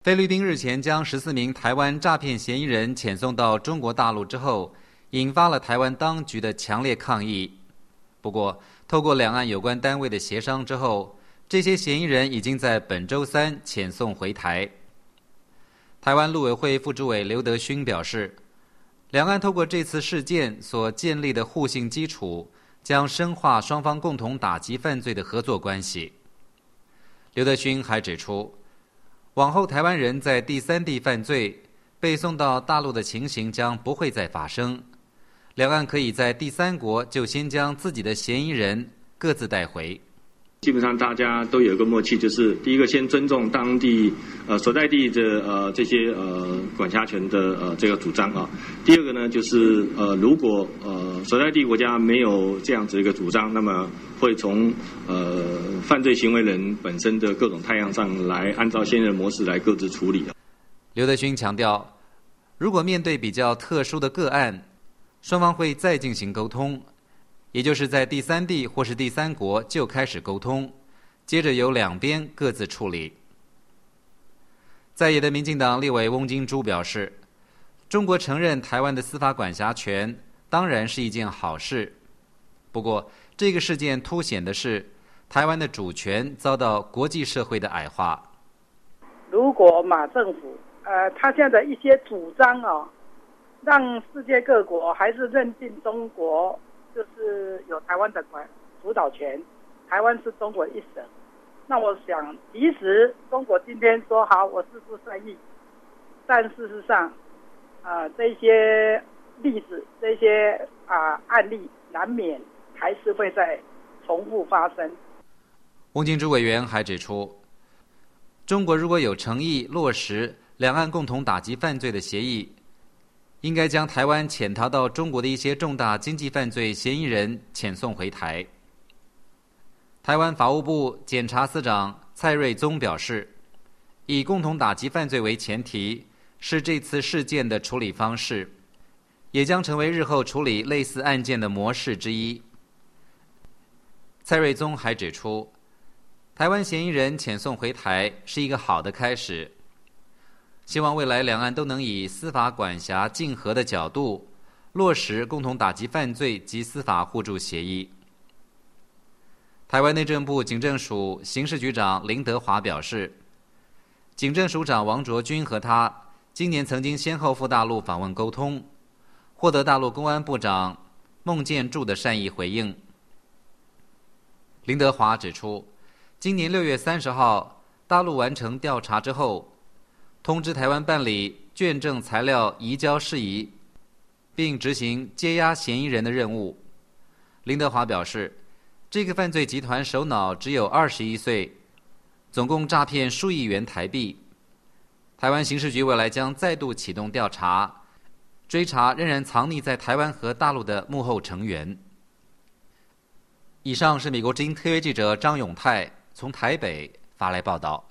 菲律宾日前将14名台湾诈骗嫌疑人遣送到中国大陆之后，引发了台湾当局的强烈抗议。不过，透过两岸有关单位的协商之后，这些嫌疑人已经在本周三遣送回台。台湾陆委会副主委刘德勋表示，两岸透过这次事件所建立的互信基础，将深化双方共同打击犯罪的合作关系。刘德勋还指出，往后台湾人在第三地犯罪被送到大陆的情形将不会再发生，两岸可以在第三国就先将自己的嫌疑人各自带回。 基本上大家都有一个默契，就是第一个先尊重当地所在地的这些管辖权的这个主张啊。第二个呢，就是如果所在地国家没有这样子一个主张，那么会从犯罪行为人本身的各种态样上来按照现有的模式来各自处理。 刘德勋强调，如果面对比较特殊的个案，双方会再进行沟通，也就是在第三地或是第三国就开始沟通，接着由两边各自处理。在野的民进党立委翁金珠表示，中国承认台湾的司法管辖权当然是一件好事，不过这个事件凸显的是台湾的主权遭到国际社会的矮化。 如果马政府他现在的一些主张让世界各国还是认定中国就是有台湾的主导权，台湾是中国一省。那我想，即使中国今天说好我事出善意，但事实上，这些例子、这些案例，难免还是会再重复发生。 翁金珠委员还指出，中国如果有诚意落实两岸共同打击犯罪的协议，应该将台湾潜逃到中国的一些重大经济犯罪嫌疑人遣送回台。台湾法务部检察司长蔡瑞宗表示，以共同打击犯罪为前提是这次事件的处理方式，也将成为日后处理类似案件的模式之一。蔡瑞宗还指出，台湾嫌疑人遣送回台是一个好的开始，希望未来两岸都能以司法管辖竞合的角度落实共同打击犯罪及司法互助协议。台湾内政部警政署刑事局长林德华表示，警政署长王卓君和他今年曾经先后赴大陆访问沟通，获得大陆公安部长孟建柱的善意回应。林德华指出，今年6月30号大陆完成调查之后，通知台湾办理卷证材料移交事宜，并执行接押嫌疑人的任务。林德华表示，这个犯罪集团首脑只有21岁，总共诈骗数亿元台币。台湾刑事局未来将再度启动调查，追查仍然藏匿在台湾和大陆的幕后成员。以上是美国之音特约记者张永泰从台北发来报道。